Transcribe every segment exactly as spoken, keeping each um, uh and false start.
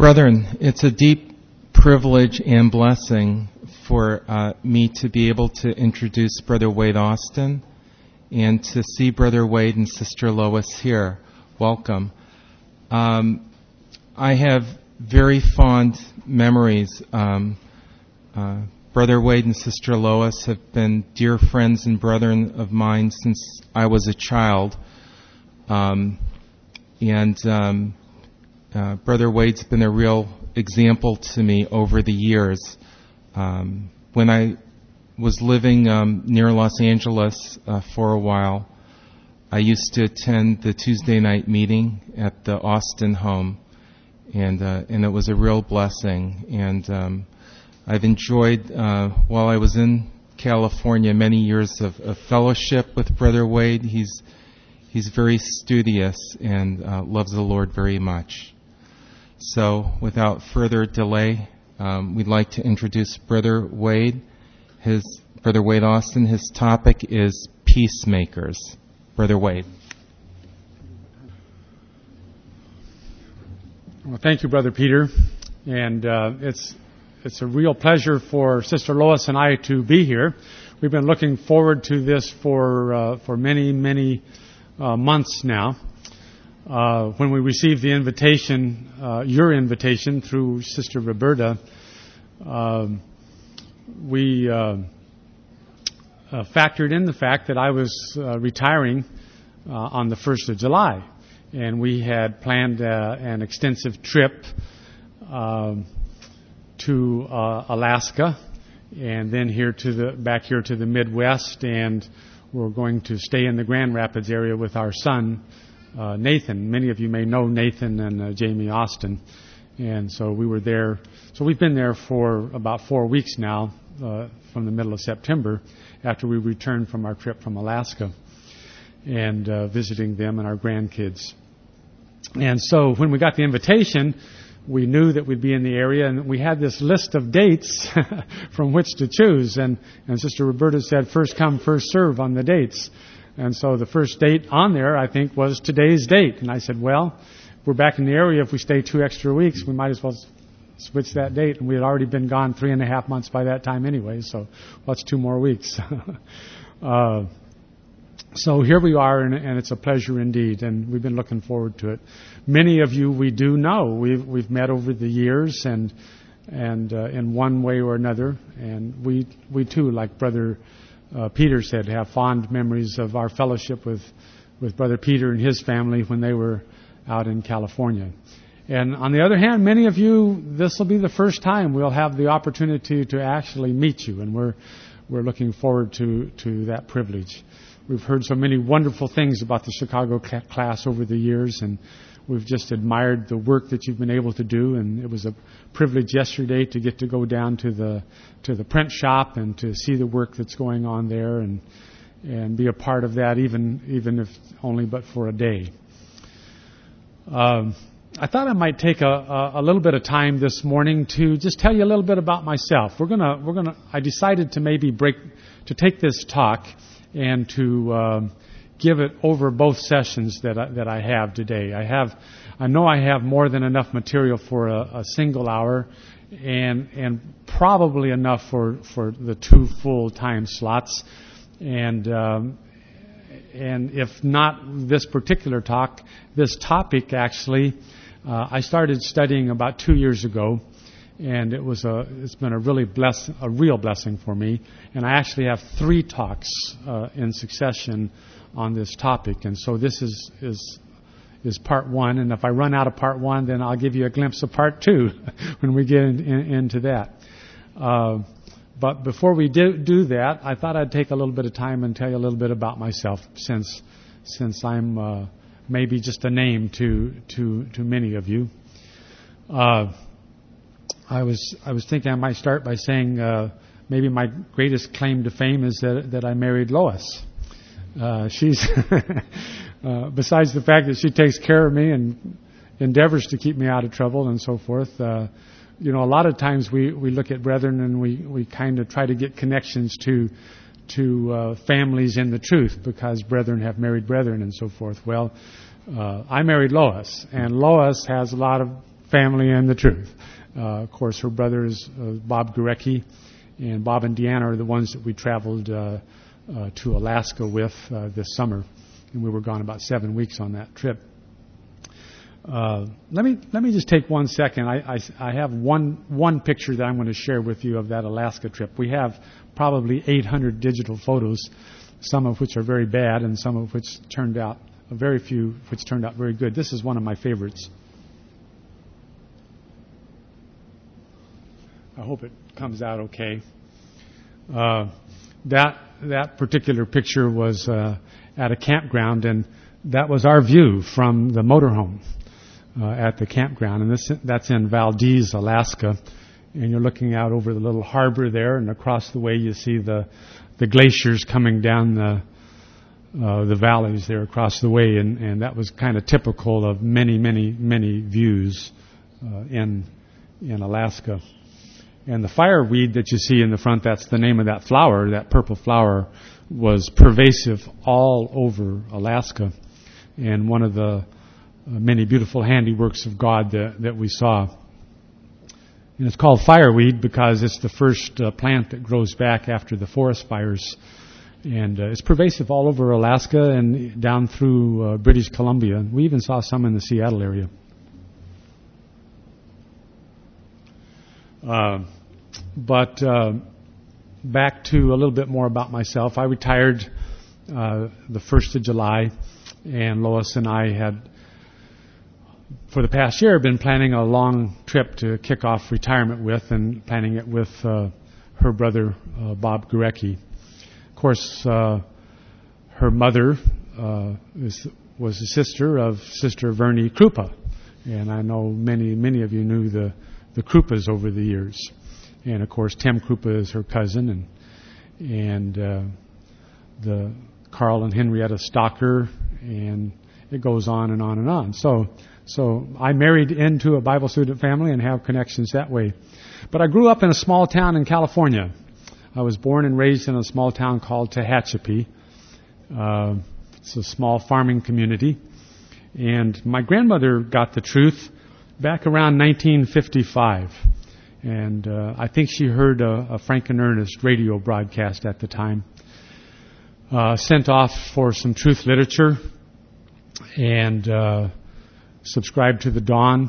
Brethren, it's a deep privilege and blessing for uh, me to be able to introduce Brother Wade Austin and to see Brother Wade and Sister Lois here. Welcome. Um, I have very fond memories. Um, uh, Brother Wade and Sister Lois have been dear friends and brethren of mine since I was a child. Um, and um, uh, Brother Wade's been a real example to me over the years. Um, when I was living um, near Los Angeles uh, for a while, I used to attend the Tuesday night meeting at the Austin home, and uh, and it was a real blessing. And um, I've enjoyed, uh, while I was in California, many years of, of fellowship with Brother Wade. He's he's very studious and uh, loves the Lord very much. So, without further delay, um, we'd like to introduce Brother Wade. His Brother Wade Austin. His topic is peacemakers. Brother Wade. Well, thank you, Brother Peter, and uh, it's it's a real pleasure for Sister Lois and I to be here. We've been looking forward to this for uh, for many many uh, months now. Uh, when we received the invitation, uh, your invitation through Sister Roberta, uh, we uh, uh, factored in the fact that I was uh, retiring uh, on the first of July. And we had planned uh, an extensive trip uh, to uh, Alaska and then here to the back here to the Midwest, and we're going to stay in the Grand Rapids area with our son, Uh, Nathan. Many of you may know Nathan and uh, Jamie Austin. And so we were there. So we've been there for about four weeks now, uh, from the middle of September, after we returned from our trip from Alaska, and uh, visiting them and our grandkids. And so when we got the invitation, we knew that we'd be in the area, and we had this list of dates from which to choose. And, and Sister Roberta said, first come, first serve on the dates. And so the first date on there, I think, was today's date. And I said, well, if we're back in the area, if we stay two extra weeks, we might as well switch that date. And we had already been gone three and a half months by that time anyway, so what's two more weeks? uh, so here we are, and, and it's a pleasure indeed, and we've been looking forward to it. Many of you we do know. We've, we've met over the years, and and uh, in one way or another. And we, we too, like Brother Uh, Peter said, have fond memories of our fellowship with, with Brother Peter and his family when they were out in California. And on the other hand, many of you, this will be the first time we'll have the opportunity to actually meet you, and we're we're looking forward to, to that privilege. We've heard so many wonderful things about the Chicago cl- class over the years, and we've just admired the work that you've been able to do, and it was a privilege yesterday to get to go down to the to the print shop and to see the work that's going on there, and and be a part of that, even even if only but for a day. Um, I thought I might take a, a, a little bit of time this morning to just tell you a little bit about myself. We're gonna we're gonna. I decided to maybe break to take this talk and to uh, give it over both sessions that I, that I have today. I have, I know I have more than enough material for a, a single hour, and and probably enough for, for the two full time slots. And um, and if not this particular talk, this topic actually, uh, I started studying about two years ago. And it was a, it's been a really bless, a real blessing for me. And I actually have three talks uh, in succession on this topic. And so this is, is is part one. And if I run out of part one, then I'll give you a glimpse of part two when we get in, in, into that. Uh, but before we do, do that, I thought I'd take a little bit of time and tell you a little bit about myself, since since I'm uh, maybe just a name to to to many of you. Uh, I was I was thinking I might start by saying uh, maybe my greatest claim to fame is that that I married Lois. Uh, she's uh, besides the fact that she takes care of me and endeavors to keep me out of trouble and so forth. Uh, you know, a lot of times we, we look at brethren and we, we kind of try to get connections to to uh, families in the truth, because brethren have married brethren and so forth. Well, uh, I married Lois, and Lois has a lot of family and the truth. Uh, of course, her brother is uh, Bob Gurecki, and Bob and Deanna are the ones that we traveled uh, uh, to Alaska with uh, this summer, and we were gone about seven weeks on that trip. Uh, let me let me just take one second. I, I, I have one one picture that I'm going to share with you of that Alaska trip. We have probably eight hundred digital photos, some of which are very bad, and some of which turned out very few, which turned out very good. This is one of my favorites. I hope it comes out okay. Uh, that that particular picture was uh, at a campground, and that was our view from the motorhome. Uh, at the campground, and this, that's in Valdez, Alaska, and you're looking out over the little harbor there, and across the way you see the the glaciers coming down the uh, the valleys there across the way, and, and that was kind of typical of many, many, many views uh, in in Alaska. And the fireweed that you see in the front, that's the name of that flower, that purple flower, was pervasive all over Alaska, and one of the Uh, many beautiful handiworks of God that, that we saw. And it's called fireweed because it's the first uh, plant that grows back after the forest fires. And uh, it's pervasive all over Alaska and down through uh, British Columbia. We even saw some in the Seattle area. Uh, but uh, back to a little bit more about myself. I retired uh, the first of July, and Lois and I had for the past year, I've been planning a long trip to kick off retirement with, and planning it with uh, her brother, uh, Bob Gurecki. Of course, uh, her mother uh, is, was the sister of Sister Vernie Krupa, and I know many, many of you knew the, the Krupas over the years. And of course, Tim Krupa is her cousin, and and uh, the Carl and Henrietta Stocker, and it goes on and on and on. So. So I married into a Bible student family and have connections that way. But I grew up in a small town in California. I was born and raised in a small town called Tehachapi. Uh, it's a small farming community. And my grandmother got the truth back around nineteen fifty-five. And uh, I think she heard a, a Frank and Ernest radio broadcast at the time. Uh, sent off for some truth literature. And... Uh, subscribed to the Dawn,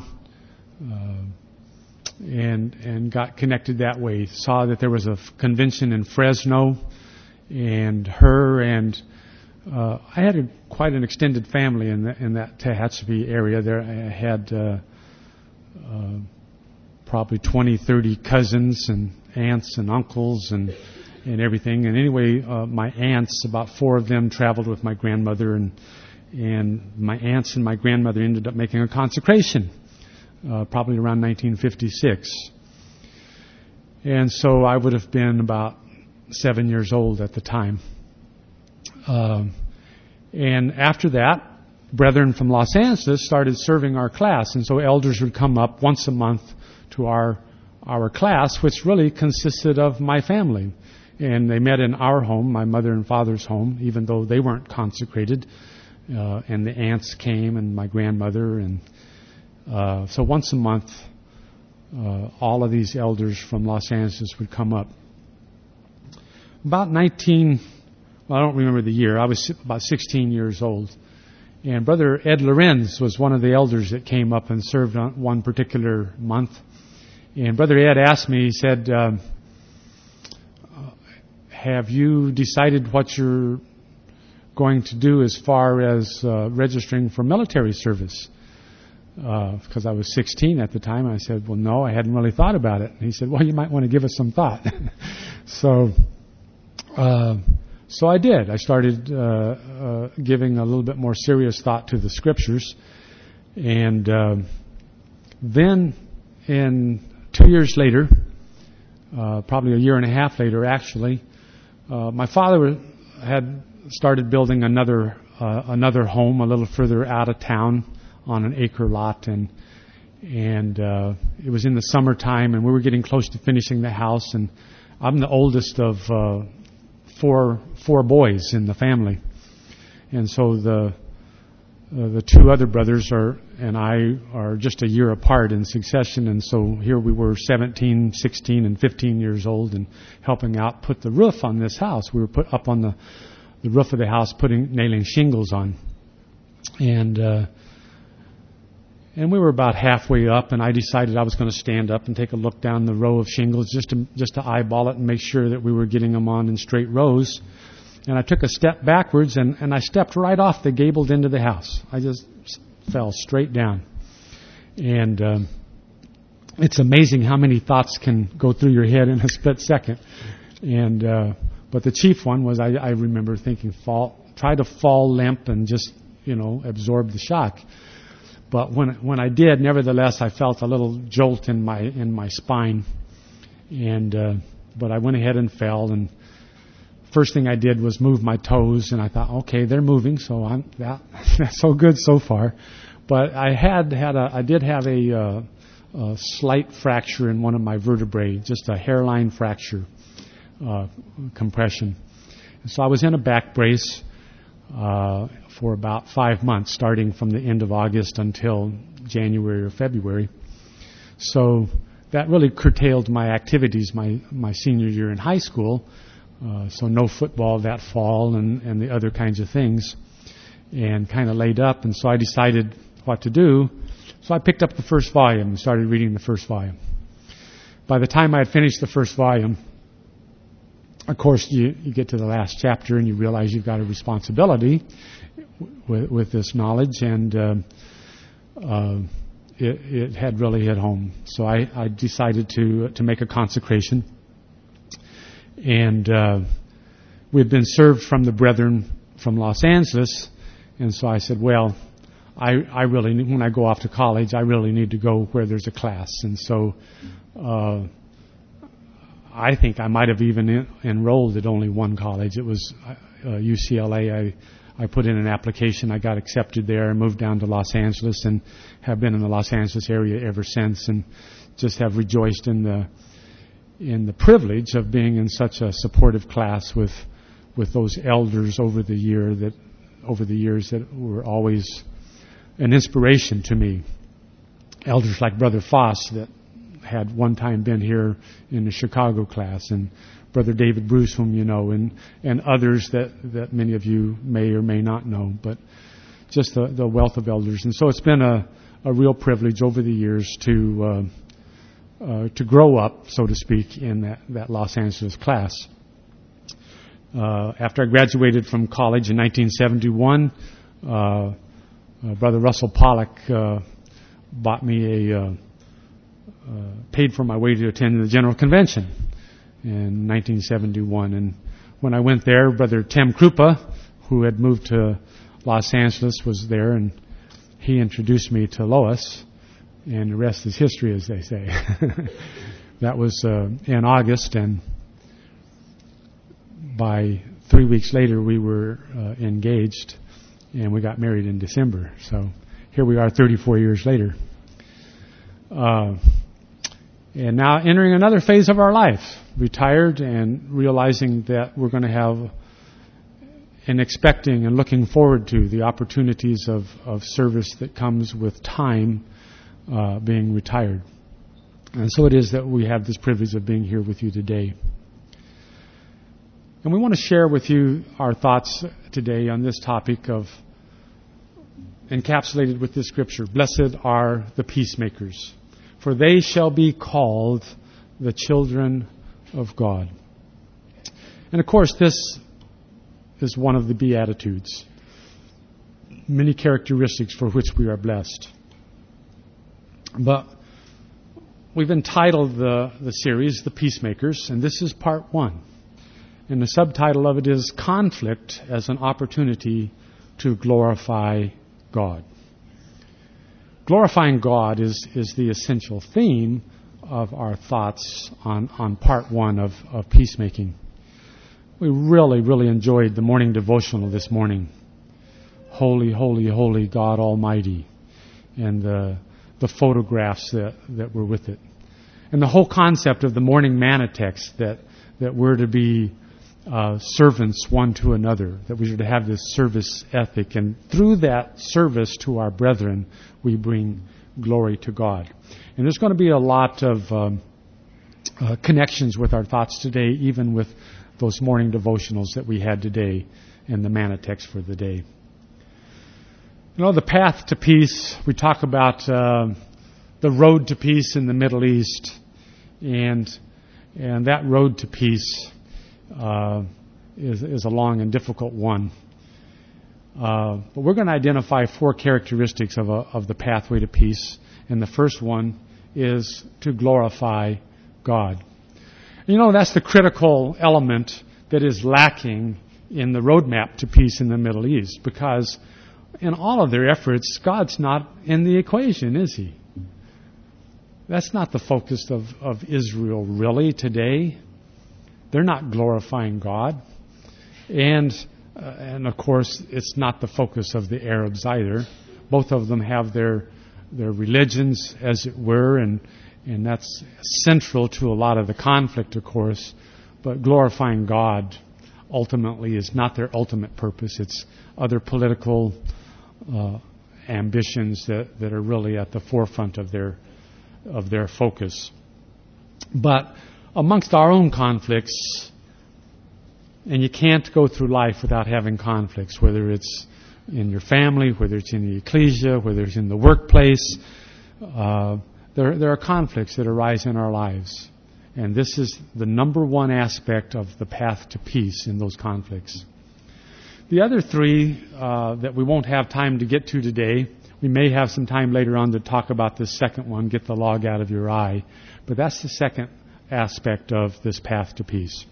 uh, and and got connected that way. Saw that there was a convention in Fresno, and her and uh, I had a, quite an extended family in the, in that Tehachapi area. There I had uh, uh, probably twenty, thirty cousins and aunts and uncles and and everything. And anyway, uh, my aunts, about four of them, traveled with my grandmother, and. And my aunts and my grandmother ended up making a consecration, uh, probably around nineteen fifty-six. And so I would have been about seven years old at the time. Um, and after that, brethren from Los Angeles started serving our class. And so elders would come up once a month to our our class, which really consisted of my family. And they met in our home, my mother and father's home, even though they weren't consecrated. Uh, and the aunts came, and my grandmother, and uh, so once a month, uh, all of these elders from Los Angeles would come up. About nineteen, well, I don't remember the year. I was about sixteen years old, and Brother Ed Lorenz was one of the elders that came up and served on one particular month. And Brother Ed asked me, he said, um, "Have you decided what you're going to do as far as uh, registering for military service?" Because uh, I was sixteen at the time. I said, "Well, no, I hadn't really thought about it." And he said, "Well, you might want to give us some thought." so, uh, so I did. I started uh, uh, giving a little bit more serious thought to the scriptures, and uh, then, in two years later, uh, probably a year and a half later, actually, uh, my father had started building another uh, another home a little further out of town on an acre lot, and and uh, it was in the summertime, and we were getting close to finishing the house. And I'm the oldest of uh, four four boys in the family, and so the uh, the two other brothers are and I are just a year apart in succession, and so here we were seventeen, sixteen, and fifteen years old and helping out put the roof on this house. We were put up on the, the roof of the house putting nailing shingles on. And uh, and we were about halfway up, and I decided I was going to stand up and take a look down the row of shingles just to just to eyeball it and make sure that we were getting them on in straight rows. And I took a step backwards, and, and I stepped right off the gabled end of the house. I just fell straight down. And um, it's amazing how many thoughts can go through your head in a split second. And uh, but the chief one was I, I remember thinking, fall, try to fall limp and just, you know, absorb the shock. But when when I did, nevertheless, I felt a little jolt in my in my spine. And uh, but I went ahead and fell, and first thing I did was move my toes, and I thought, okay, they're moving, so I'm that, that's so good so far. But I had had a I did have a, uh, a slight fracture in one of my vertebrae, just a hairline fracture, uh, compression. And so I was in a back brace uh, for about five months, starting from the end of August until January or February. So that really curtailed my activities my my senior year in high school. Uh, so no football that fall and, and the other kinds of things, and kind of laid up. And so I decided what to do. So I picked up the first volume and started reading the first volume. By the time I had finished the first volume, of course, you, you get to the last chapter and you realize you've got a responsibility with, with this knowledge, and uh, uh, it, it had really hit home. So I, I decided to to make a consecration. And uh, we had been served from the brethren from Los Angeles, and so I said, well, I, I really need, when I go off to college, I really need to go where there's a class. And so uh, I think I might have even en- enrolled at only one college. It was uh, U C L A. I, I put in an application. I got accepted there and moved down to Los Angeles, and have been in the Los Angeles area ever since, and just have rejoiced in the in the privilege of being in such a supportive class with with those elders over the year that over the years that were always an inspiration to me. Elders like Brother Foss, that had one time been here in the Chicago class, and Brother David Bruce, whom you know, and and others that that many of you may or may not know, but just the, the wealth of elders. And so it's been a a real privilege over the years to uh, Uh, to grow up, so to speak, in that, that Los Angeles class. Uh, after I graduated from college in nineteen seventy-one, uh, uh, Brother Russell Pollock uh, bought me a, uh, uh, paid for my way to attend the General Convention in nineteen seventy-one. And when I went there, Brother Tim Krupa, who had moved to Los Angeles, was there, and he introduced me to Lois. And the rest is history, as they say. That was uh, in August, and by three weeks later, we were uh, engaged, and we got married in December. So here we are thirty-four years later. Uh, and now entering another phase of our life, retired and realizing that we're going to have and expecting and looking forward to the opportunities of, of service that comes with time Uh, being retired. And so it is that we have this privilege of being here with you today. And we want to share with you our thoughts today on this topic of, encapsulated with this scripture, blessed are the peacemakers, for they shall be called the children of God. And of course, this is one of the Beatitudes, many characteristics for which we are blessed. But we've entitled the, the series, The Peacemakers, and this is part one. And the subtitle of it is Conflict as an Opportunity to Glorify God. Glorifying God is, is the essential theme of our thoughts on, on part one of, of peacemaking. We really, really enjoyed the morning devotional this morning. Holy, holy, holy God Almighty. And the the photographs that, that were with it. And the whole concept of the morning manna text, that, that we're to be uh, servants one to another, that we should have this service ethic. And through that service to our brethren, we bring glory to God. And there's going to be a lot of um, uh, connections with our thoughts today, even with those morning devotionals that we had today and the manna text for the day. You know, the path to peace, we talk about uh, the road to peace in the Middle East. And and that road to peace uh, is, is a long and difficult one. Uh, but we're going to identify four characteristics of, a, of the pathway to peace. And the first one is to glorify God. You know, that's the critical element that is lacking in the roadmap to peace in the Middle East, because in all of their efforts, God's not in the equation, is He? That's not the focus of, of Israel really today. They're not glorifying God. And, uh, and of course, it's not the focus of the Arabs either. Both of them have their their religions, as it were, and, and that's central to a lot of the conflict, of course. But glorifying God ultimately is not their ultimate purpose. It's other political uh, ambitions that, that are really at the forefront of their of their focus. But amongst our own conflicts, and you can't go through life without having conflicts, whether it's in your family, whether it's in the ecclesia, whether it's in the workplace, uh, there, there are conflicts that arise in our lives. And this is the number one aspect of the path to peace in those conflicts. The other three uh, that we won't have time to get to today, we may have some time later on to talk about this second one, get the log out of your eye. But that's the second aspect of this path to peace.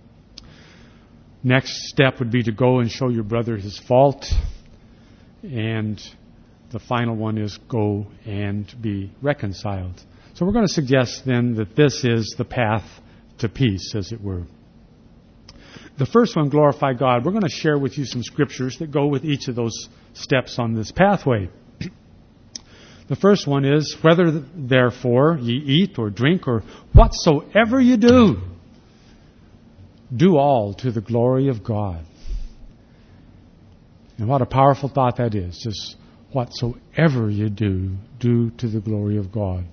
Next step would be to go and show your brother his fault. And the final one is go and be reconciled. So we're going to suggest then that this is the path to peace, as it were. The first one, glorify God. We're going to share with you some scriptures that go with each of those steps on this pathway. The first one is, whether therefore ye eat or drink or whatsoever you do, do all to the glory of God. And what a powerful thought that is. Just whatsoever you do, do to the glory of God.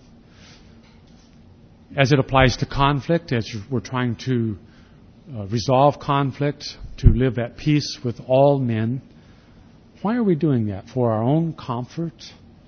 As it applies to conflict, as we're trying to uh, resolve conflict, to live at peace with all men, why are we doing that? For our own comfort?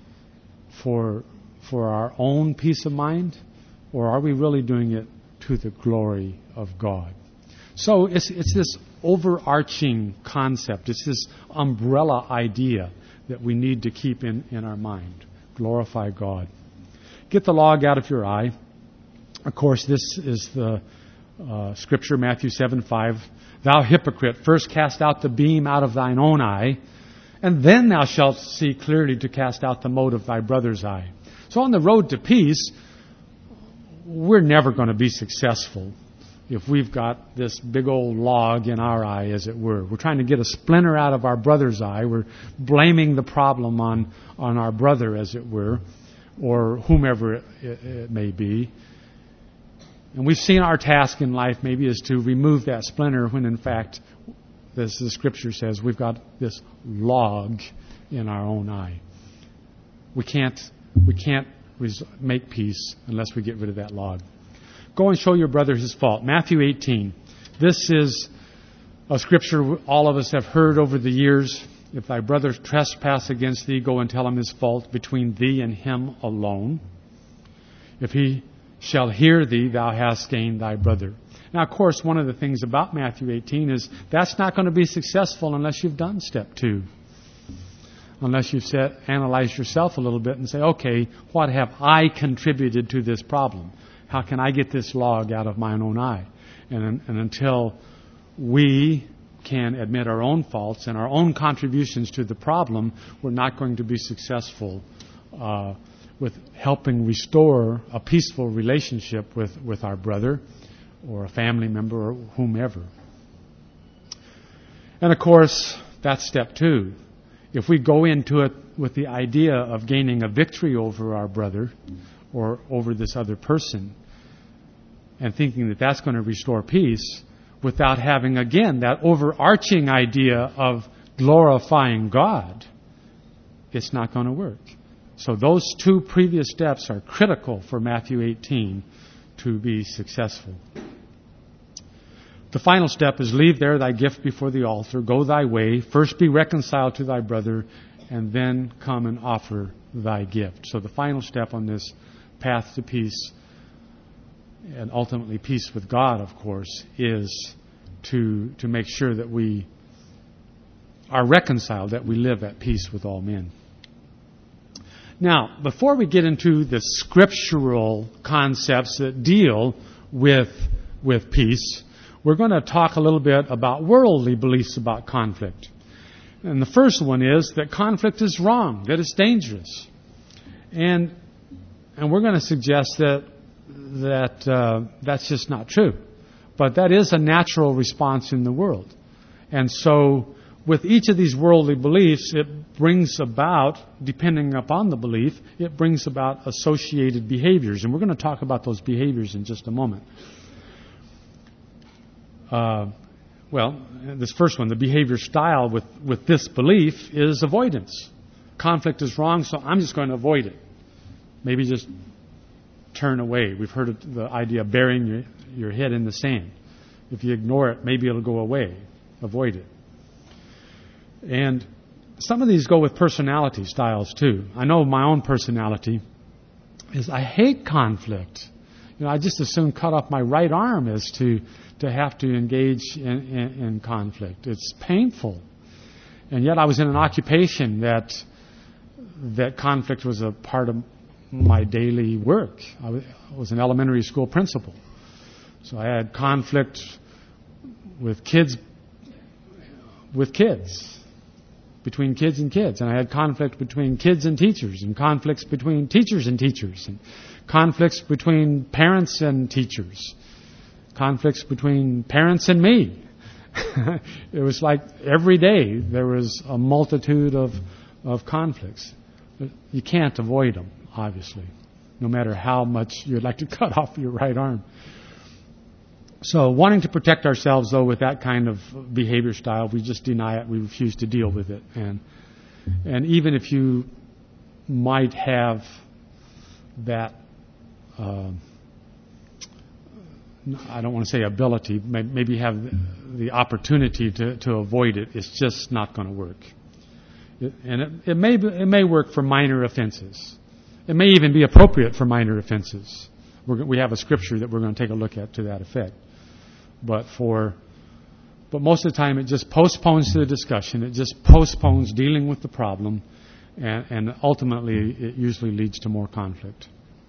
For, for our own peace of mind? Or are we really doing it to the glory of God? So it's, it's this overarching concept. It's this umbrella idea that we need to keep in, in our mind. Glorify God. Get the log out of your eye. Of course, this is the uh, scripture, Matthew seven five. Thou hypocrite, first cast out the beam out of thine own eye, and then thou shalt see clearly to cast out the mote of thy brother's eye. So on the road to peace, we're never going to be successful if we've got this big old log in our eye, as it were. We're trying to get a splinter out of our brother's eye. We're blaming the problem on, on our brother, as it were, or whomever it, it, it may be. And we've seen our task in life maybe is to remove that splinter when, in fact, as the Scripture says, we've got this log in our own eye. We can't, we can't res- make peace unless we get rid of that log. Go and show your brother his fault. Matthew eighteen. This is a scripture all of us have heard over the years. If thy brother trespass against thee, go and tell him his fault between thee and him alone. If he shall hear thee, thou hast gained thy brother. Now, of course, one of the things about Matthew eighteen is that's not going to be successful unless you've done step two. Unless you've set, analyzed yourself a little bit and say, okay, what have I contributed to this problem? How can I get this log out of my own eye? And, and until we can admit our own faults and our own contributions to the problem, we're not going to be successful uh, with helping restore a peaceful relationship with, with our brother or a family member or whomever. And of course, that's step two. If we go into it with the idea of gaining a victory over our brother or over this other person and thinking that that's going to restore peace, without having, again, that overarching idea of glorifying God, it's not going to work. So those two previous steps are critical for Matthew eighteen to be successful. The final step is leave there thy gift before the altar, go thy way, first be reconciled to thy brother, and then come and offer thy gift. So the final step on this path to peace, and ultimately peace with God, of course, is to, to make sure that we are reconciled, that we live at peace with all men. Now, before we get into the scriptural concepts that deal with, with peace, we're going to talk a little bit about worldly beliefs about conflict. And the first one is that conflict is wrong, that it's dangerous. And, and we're going to suggest that, that uh, that's just not true. But that is a natural response in the world. And so with each of these worldly beliefs, it brings about, depending upon the belief, it brings about associated behaviors. And we're going to talk about those behaviors in just a moment. Uh, well, this first one, the behavior style with, with this belief is avoidance. Conflict is wrong, so I'm just going to avoid it. Maybe just turn away. We've heard of the idea of burying your, your head in the sand. If you ignore it, maybe it'll go away. Avoid it. And some of these go with personality styles too. I know my own personality is I hate conflict. You know, I just as soon cut off my right arm as to, to have to engage in, in, in conflict. It's painful. And yet I was in an occupation that that conflict was a part of my daily work. I was, I was an elementary school principal. So I had conflict with kids with kids, between kids and kids. And I had conflict between kids and teachers, and conflicts between teachers and teachers, and conflicts between parents and teachers, conflicts between parents and me. It was like every day there was a multitude of, of conflicts. You can't avoid them, obviously, no matter how much you'd like to cut off your right arm. So wanting to protect ourselves, though, with that kind of behavior style, we just deny it. We refuse to deal with it. And and even if you might have that, uh, I don't want to say ability, maybe have the opportunity to, to avoid it, it's just not going to work. It, and it, it may it may work for minor offenses. It may even be appropriate for minor offenses. We're, we have a scripture that we're going to take a look at to that effect. But for, but most of the time it just postpones the discussion. It just postpones dealing with the problem, and, and ultimately it usually leads to more conflict.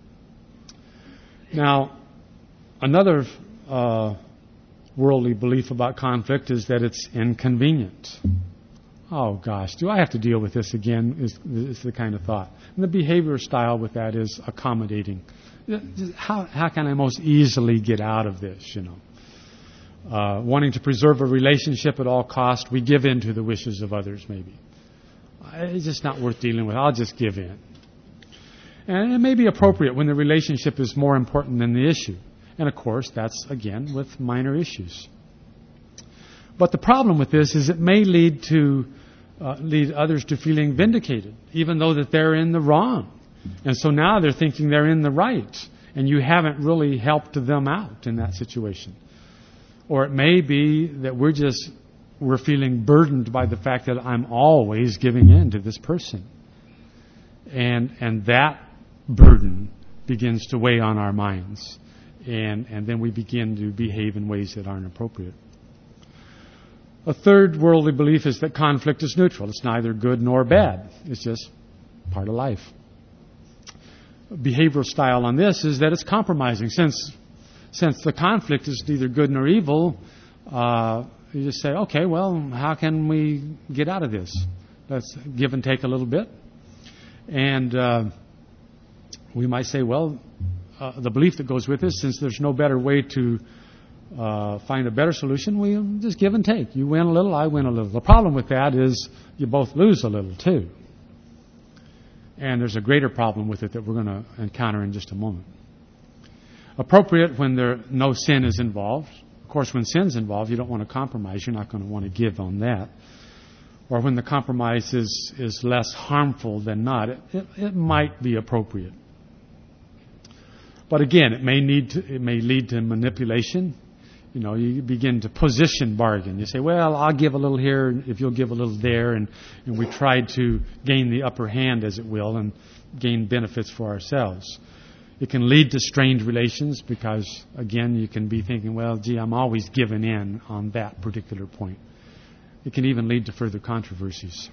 Now, another uh, worldly belief about conflict is that it's inconvenient. Oh gosh, do I have to deal with this again? Is, is the kind of thought. And the behavior style with that is accommodating. How how can I most easily get out of this? You know. Uh, wanting to preserve a relationship at all cost, we give in to the wishes of others, maybe. It's just not worth dealing with. I'll just give in. And it may be appropriate when the relationship is more important than the issue. And of course, that's, again, with minor issues. But the problem with this is it may lead to uh, lead others to feeling vindicated, even though that they're in the wrong. And so now they're thinking they're in the right, and you haven't really helped them out in that situation. Or it may be that we're just, we're feeling burdened by the fact that I'm always giving in to this person. And and that burden begins to weigh on our minds. And, and then we begin to behave in ways that aren't appropriate. A third worldly belief is that conflict is neutral. It's neither good nor bad. It's just part of life. Behavioral style on this is that it's compromising. Since Since the conflict is neither good nor evil, uh, you just say, okay, well, how can we get out of this? Let's give and take a little bit. And uh, we might say, well, uh, the belief that goes with this, since there's no better way to uh, find a better solution, we'll just give and take. You win a little, I win a little. The problem with that is you both lose a little, too. And there's a greater problem with it that we're going to encounter in just a moment. Appropriate when there no sin is involved. Of course, when sin's involved, you don't want to compromise. You're not going to want to give on that. Or when the compromise is, is less harmful than not, it, it, it might be appropriate. But again, it may need to, it may lead to manipulation. You know, you begin to position bargain. You say, well, I'll give a little here if you'll give a little there, and, and we try to gain the upper hand, as it will, and gain benefits for ourselves. It can lead to strained relations because, again, you can be thinking, well, gee, I'm always giving in on that particular point. It can even lead to further controversies.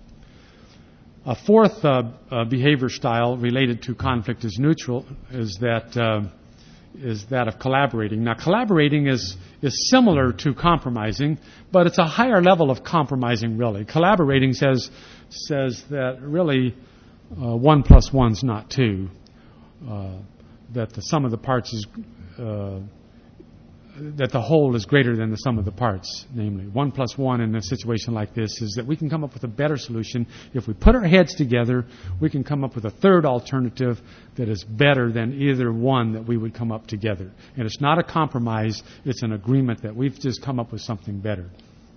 A fourth uh, uh, behavior style related to conflict is neutral, is that uh, is that of collaborating. Now, collaborating is is similar to compromising, but it's a higher level of compromising, really. Collaborating says says that really uh, one plus one's not two. Uh, that the sum of the parts is uh, that the whole is greater than the sum of the parts. Namely, one plus one in a situation like this is that we can come up with a better solution. If we put our heads together, we can come up with a third alternative that is better than either one that we would come up together. And it's not a compromise, it's an agreement that we've just come up with something better.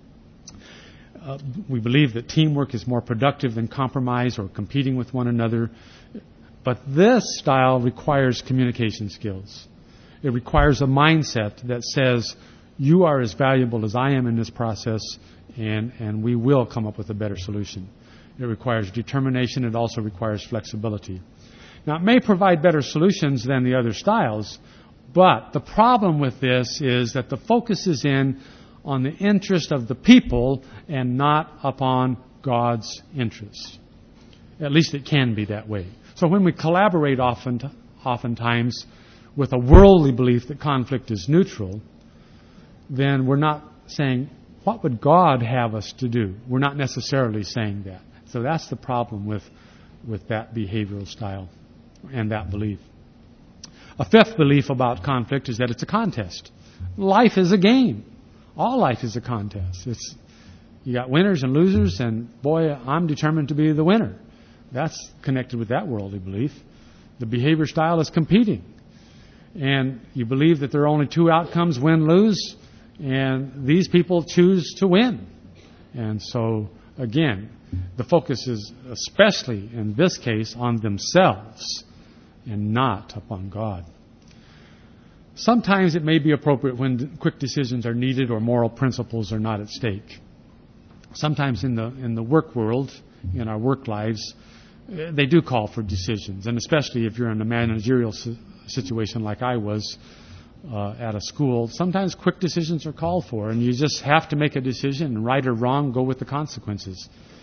Uh, we believe that teamwork is more productive than compromise or competing with one another. But this style requires communication skills. It requires a mindset that says, you are as valuable as I am in this process, and, and we will come up with a better solution. It requires determination. It also requires flexibility. Now, it may provide better solutions than the other styles, but the problem with this is that the focus is in on the interest of the people and not upon God's interests. At least it can be that way. So when we collaborate often, oftentimes with a worldly belief that conflict is neutral, then we're not saying, what would God have us to do? We're not necessarily saying that. So that's the problem with, with that behavioral style and that belief. A fifth belief about conflict is that it's a contest. Life is a game. All life is a contest. It's, you got winners and losers, and boy, I'm determined to be the winner. That's connected with that worldly belief. The behavior style is competing. And you believe that there are only two outcomes, win, lose, and these people choose to win. And so, again, the focus is especially in this case on themselves and not upon God. Sometimes it may be appropriate when quick decisions are needed or moral principles are not at stake. Sometimes in the in the work world, in our work lives, they do call for decisions, and especially if you're in a managerial situation like I was uh, at a school, sometimes quick decisions are called for, and you just have to make a decision, and right or wrong, go with the consequences.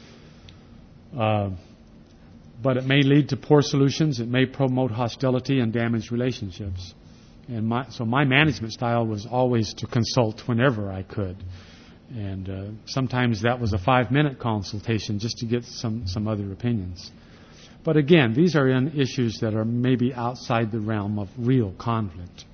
Uh, but it may lead to poor solutions. It may promote hostility and damage relationships. And my, so my management style was always to consult whenever I could. And uh, sometimes that was a five-minute consultation just to get some, some other opinions. But again, these are in issues that are maybe outside the realm of real conflict.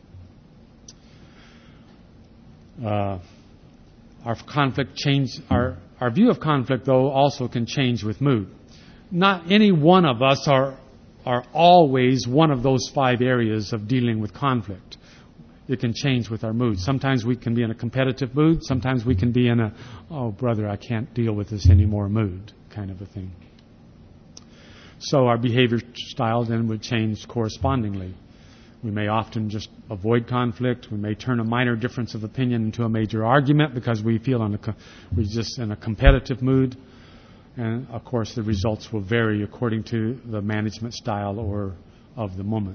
Uh, our conflict change, our, our view of conflict, though, also can change with mood. Not any one of us are are always one of those five areas of dealing with conflict. It can change with our mood. Sometimes we can be in a competitive mood. Sometimes we can be in a, oh, brother, I can't deal with this anymore mood kind of a thing. So our behavior style then would change correspondingly. We may often just avoid conflict. We may turn a minor difference of opinion into a major argument because we feel on a, we're just in a competitive mood. And, of course, the results will vary according to the management style or of the moment.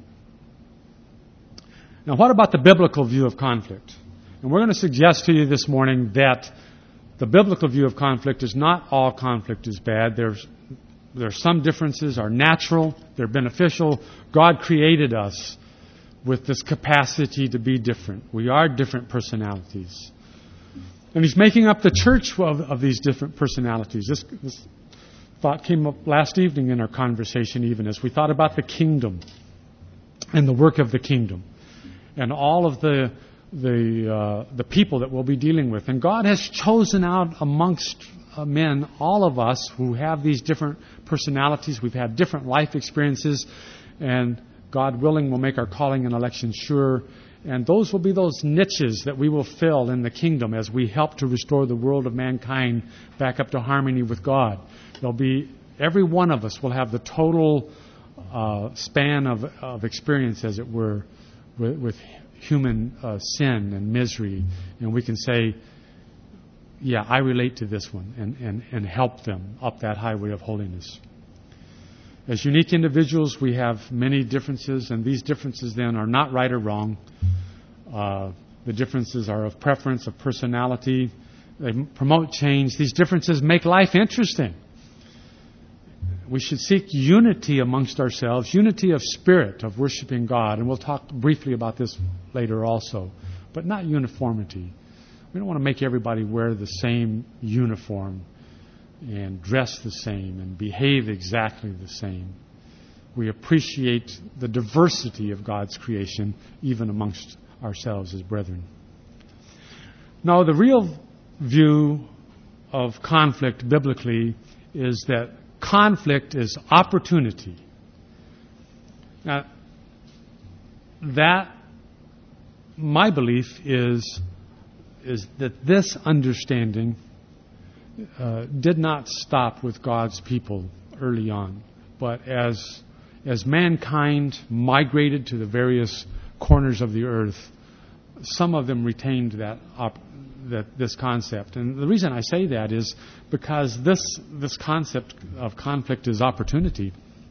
Now, what about the biblical view of conflict? And we're going to suggest to you this morning that the biblical view of conflict is not all conflict is bad. There's, there are some differences are natural. They're beneficial. God created us with this capacity to be different. We are different personalities. And He's making up the church of, of these different personalities. This, this thought came up last evening in our conversation, even as we thought about the kingdom and the work of the kingdom and all of the the uh, the people that we'll be dealing with. And God has chosen out amongst uh, men all of us who have these different personalities. We've had different life experiences, and God willing, will make our calling and election sure. And those will be those niches that we will fill in the kingdom as we help to restore the world of mankind back up to harmony with God. There'll be, every one of us will have the total uh, span of, of experience, as it were, with, with human uh, sin and misery. And we can say, yeah, I relate to this one, and, and, and help them up that highway of holiness. As unique individuals, we have many differences, and these differences then are not right or wrong. Uh, the differences are of preference, of personality. They promote change. These differences make life interesting. We should seek unity amongst ourselves, unity of spirit, of worshiping God. And we'll talk briefly about this later also, but not uniformity. We don't want to make everybody wear the same uniform and dress the same and behave exactly the same. We appreciate the diversity of God's creation, even amongst ourselves as brethren. Now, the real view of conflict biblically is that conflict is opportunity. Now, that, my belief is, is that this understanding uh, did not stop with God's people early on, but as as mankind migrated to the various corners of the earth, some of them retained that op- that this concept. And the reason I say that is because this this concept of conflict as opportunity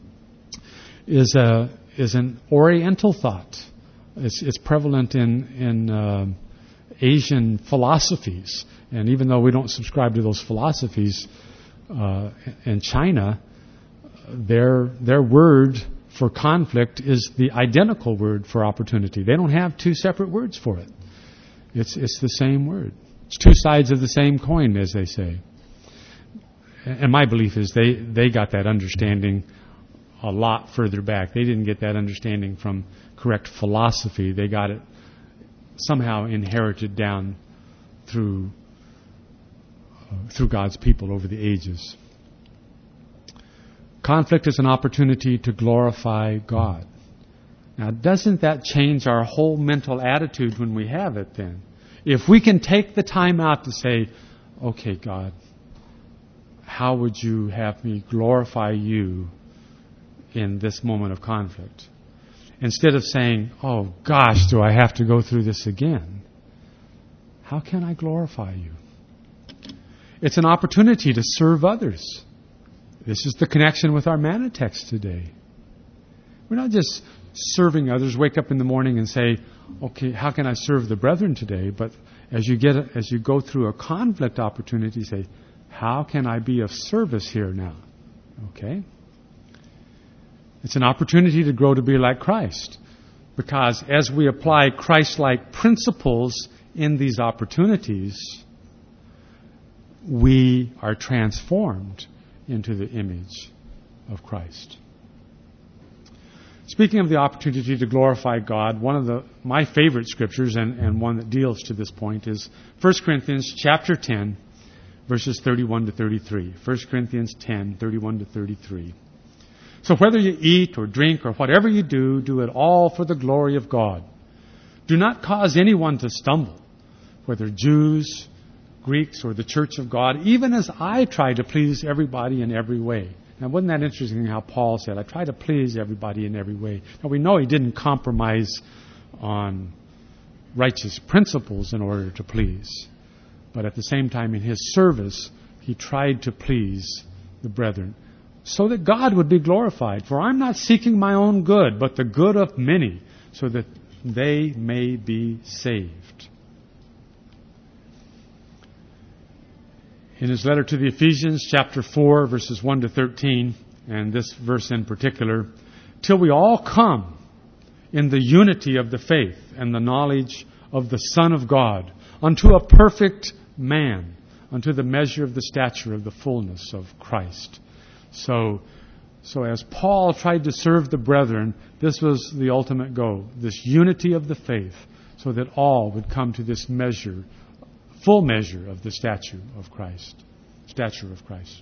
is a is an Oriental thought. It's it's prevalent in in uh, Asian philosophies, and even though we don't subscribe to those philosophies, uh, in China, their their word for conflict is the identical word for opportunity. They don't have two separate words for it. It's it's the same word. It's two sides of the same coin, as they say. And my belief is they, they got that understanding a lot further back. They didn't get that understanding from correct philosophy. They got it somehow inherited down through uh, through God's people over the ages. Conflict is an opportunity to glorify God. Now, doesn't that change our whole mental attitude when we have it then? If we can take the time out to say, okay, God, how would you have me glorify you in this moment of conflict? Instead of saying, oh gosh, do I have to go through this again? How can I glorify you? It's an opportunity to serve others. This is the connection with our manna text today. We're not just serving others, wake up in the morning and say, okay, how can I serve the brethren today? But as you get as you go through a conflict opportunity, say, how can I be of service here now? Okay? It's an opportunity to grow to be like Christ. Because as we apply Christ-like principles in these opportunities, we are transformed into the image of Christ. Speaking of the opportunity to glorify God, one of the my favorite scriptures and, and one that deals to this point is First Corinthians chapter ten, verses thirty-one to thirty-three. First Corinthians ten, thirty-one to thirty-three. So whether you eat or drink or whatever you do, do it all for the glory of God. Do not cause anyone to stumble, whether Jews, Greeks, or the church of God, even as I try to please everybody in every way. Now, wasn't that interesting how Paul said, I try to please everybody in every way. Now, we know he didn't compromise on righteous principles in order to please. But at the same time, in his service, he tried to please the brethren so that God would be glorified. For I'm not seeking my own good, but the good of many, so that they may be saved. In his letter to the Ephesians, chapter four, verses one to thirteen, and this verse in particular, till we all come in the unity of the faith and the knowledge of the Son of God, unto a perfect man, unto the measure of the stature of the fullness of Christ. So, so as Paul tried to serve the brethren, this was the ultimate goal, this unity of the faith, so that all would come to this measure, full measure of the stature of Christ. Stature of Christ.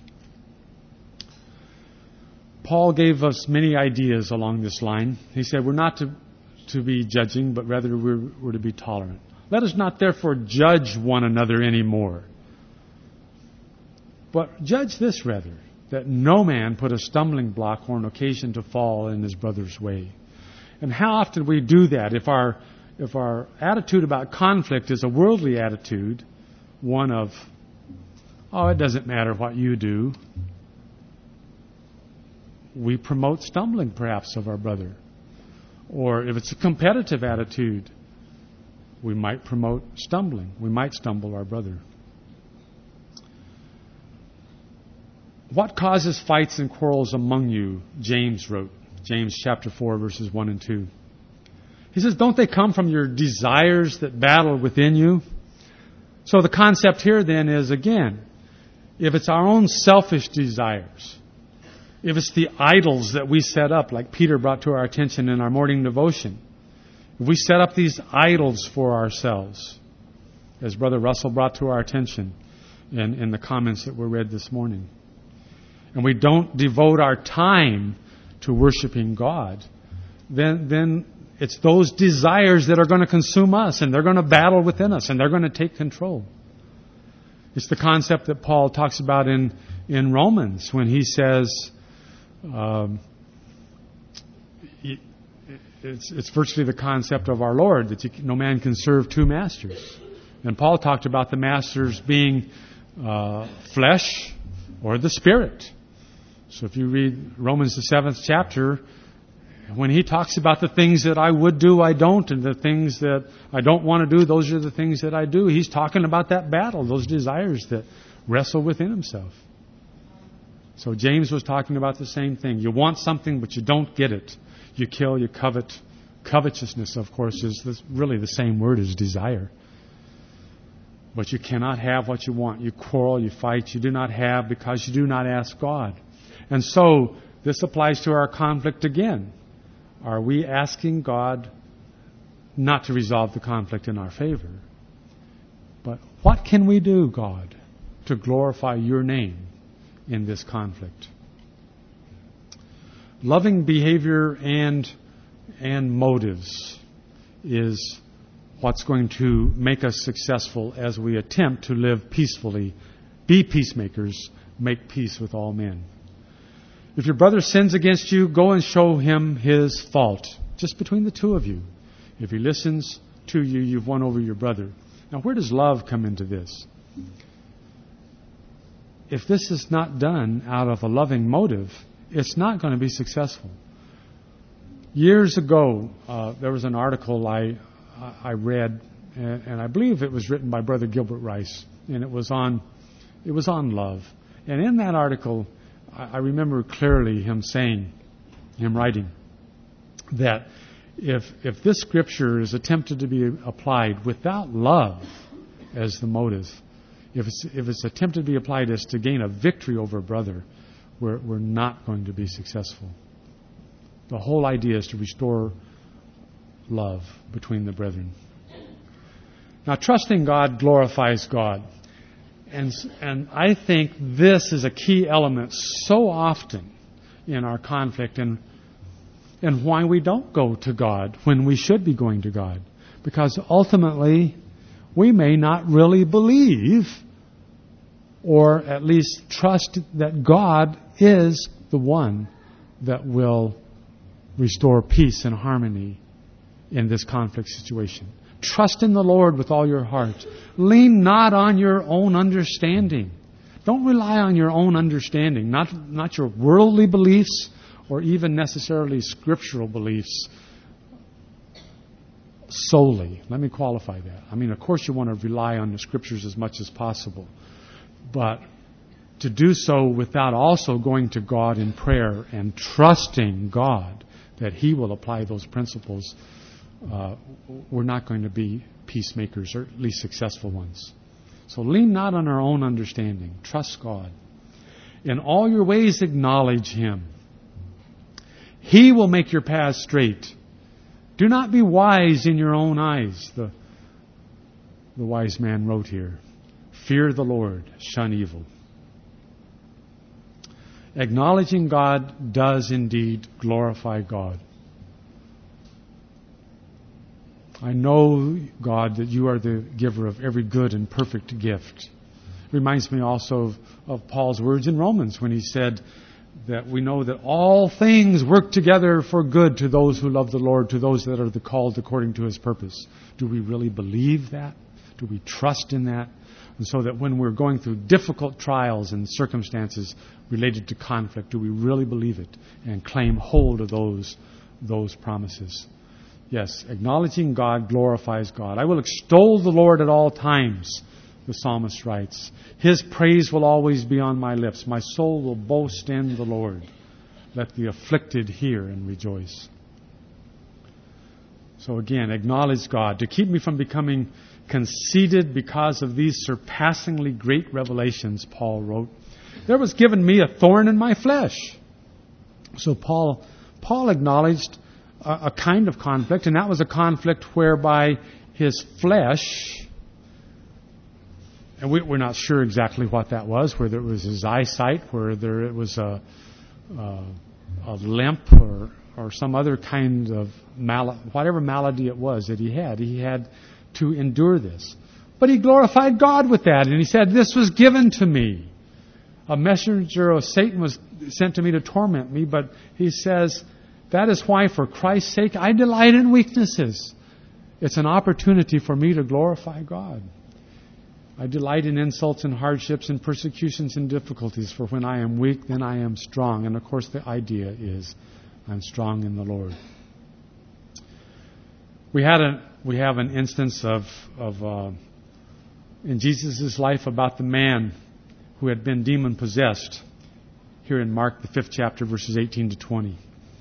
Paul gave us many ideas along this line. He said we're not to to be judging, but rather we're, we're to be tolerant. Let us not therefore judge one another anymore. But judge this rather, that no man put a stumbling block or an occasion to fall in his brother's way. And how often we do that? If our if our attitude about conflict is a worldly attitude, one of, oh, it doesn't matter what you do, we promote stumbling perhaps of our brother. Or if it's a competitive attitude, we might promote stumbling. We might stumble our brother. What causes fights and quarrels among you? James wrote. James chapter four, verses one and two. He says, don't they come from your desires that battle within you? So the concept here then is, again, if it's our own selfish desires, if it's the idols that we set up, like Peter brought to our attention in our morning devotion, if we set up these idols for ourselves, as Brother Russell brought to our attention in, in the comments that were read this morning, and we don't devote our time to worshiping God, then, then it's those desires that are going to consume us, and they're going to battle within us, and they're going to take control. It's the concept that Paul talks about in, in Romans when he says, um, it's, it's virtually the concept of our Lord, that you, no man can serve two masters. And Paul talked about the masters being uh, flesh or the spirit. So if you read Romans the seventh chapter, when he talks about the things that I would do, I don't, and the things that I don't want to do, those are the things that I do, he's talking about that battle, those desires that wrestle within himself. So James was talking about the same thing. You want something, but you don't get it. You kill, you covet. Covetousness, of course, is this, really the same word as desire. But you cannot have what you want. You quarrel, you fight, you do not have because you do not ask God. And so, this applies to our conflict again. Are we asking God not to resolve the conflict in our favor? But what can we do, God, to glorify your name in this conflict? Loving behavior and, and motives is what's going to make us successful as we attempt to live peacefully, be peacemakers, make peace with all men. If your brother sins against you, go and show him his fault, just between the two of you. If he listens to you, you've won over your brother. Now, where does love come into this? If this is not done out of a loving motive, it's not going to be successful. Years ago, uh, there was an article I I read, and, and I believe it was written by Brother Gilbert Rice, and it was on it was on love. And in that article, I remember clearly him saying, him writing, that if if this scripture is attempted to be applied without love as the motive, if it's if it's attempted to be applied as to gain a victory over a brother, we're we're not going to be successful. The whole idea is to restore love between the brethren. Now, trusting God glorifies God. And, and I think this is a key element so often in our conflict and, and why we don't go to God when we should be going to God. Because ultimately, we may not really believe or at least trust that God is the one that will restore peace and harmony in this conflict situation. Trust in the Lord with all your heart. Lean not on your own understanding. Don't rely on your own understanding, not, not your worldly beliefs or even necessarily scriptural beliefs solely. Let me qualify that. I mean, of course you want to rely on the scriptures as much as possible, but to do so without also going to God in prayer and trusting God that He will apply those principles, Uh, we're not going to be peacemakers, or at least successful ones. So lean not on our own understanding. Trust God. In all your ways acknowledge Him. He will make your paths straight. Do not be wise in your own eyes, the, the wise man wrote here. Fear the Lord, shun evil. Acknowledging God does indeed glorify God. I know, God, that you are the giver of every good and perfect gift. Reminds me also of, of Paul's words in Romans when he said that we know that all things work together for good to those who love the Lord, to those that are the called according to His purpose. Do we really believe that? Do we trust in that? And so that when we're going through difficult trials and circumstances related to conflict, do we really believe it and claim hold of those, those promises? Yes, acknowledging God glorifies God. I will extol the Lord at all times, the psalmist writes. His praise will always be on my lips. My soul will boast in the Lord. Let the afflicted hear and rejoice. So again, acknowledge God. To keep me from becoming conceited because of these surpassingly great revelations, Paul wrote, there was given me a thorn in my flesh. So Paul, Paul acknowledged a, a kind of conflict, and that was a conflict whereby his flesh, and we, we're not sure exactly what that was, whether it was his eyesight, whether it was a, a, a limp or, or some other kind of mal- whatever malady it was that he had. He had to endure this. But he glorified God with that, and he said, this was given to me. A messenger of Satan was sent to me to torment me, but he says, that is why for Christ's sake I delight in weaknesses. It's an opportunity for me to glorify God. I delight in insults and hardships and persecutions and difficulties, for when I am weak, then I am strong. And of course the idea is I'm strong in the Lord. We had a we have an instance of of uh, in Jesus' life about the man who had been demon possessed. Here in Mark the fifth chapter, verses eighteen to twenty.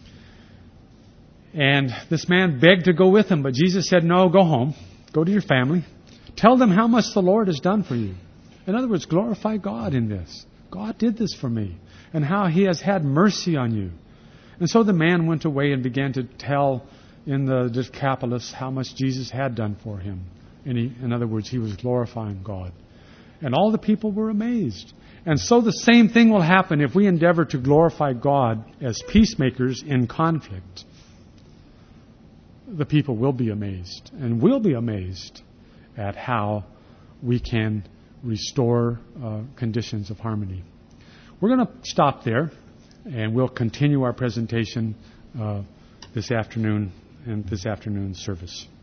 And this man begged to go with him, but Jesus said, "No, go home, go to your family, tell them how much the Lord has done for you." In other words, glorify God in this. God did this for me, and how He has had mercy on you. And so the man went away and began to tell in the Decapolis how much Jesus had done for him. And he, in other words, he was glorifying God. And all the people were amazed. And so the same thing will happen if we endeavor to glorify God as peacemakers in conflict. The people will be amazed, and will be amazed at how we can restore uh, conditions of harmony. We're going to stop there, and we'll continue our presentation uh, this afternoon in this afternoon's service.